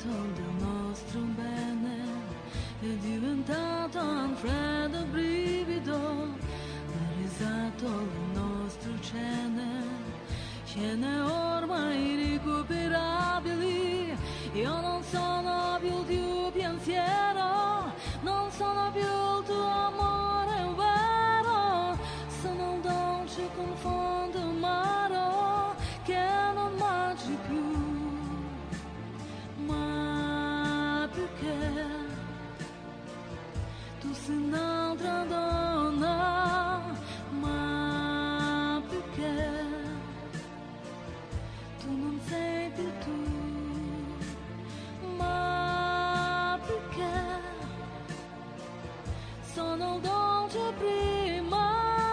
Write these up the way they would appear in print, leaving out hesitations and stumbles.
del nostro bene, è diventato un freddo brivido, ha risato le nostre scene ormai irrecuperabili. Io non sono più il tuo pensiero, non sono più il tuo amore vero, sono il dolce confondo amaro che non mangi più. Ma perché tu sei un'altra donna? Ma perché tu non sei più tu? Ma perché sono il dolce prima?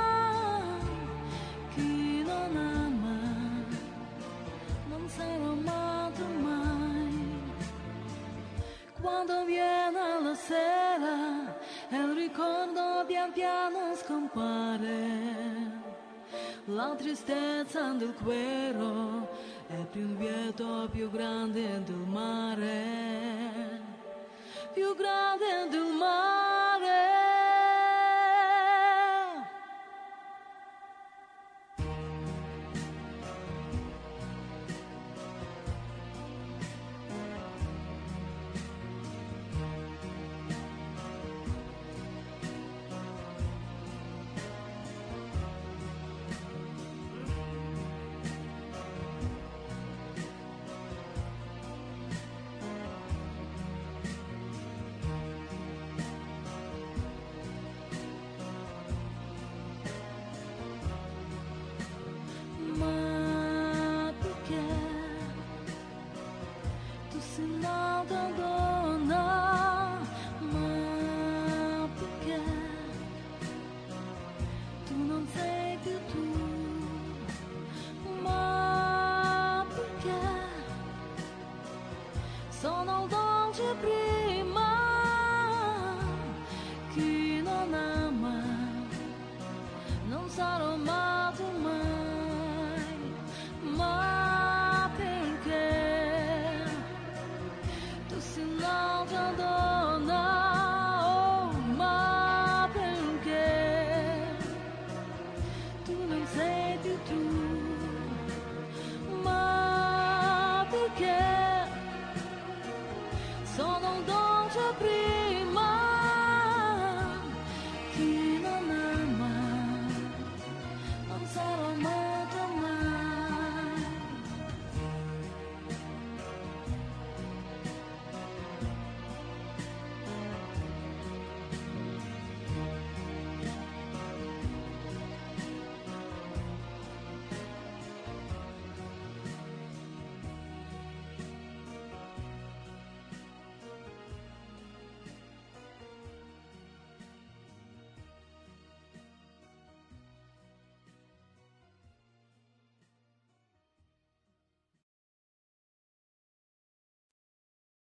Chi non ama non sarà amato mai. Quando viene la sera e il ricordo pian piano scompare, la tristezza del cuero è più un vieto più grande del mare, più grande del mare. Ma perché tu sei nata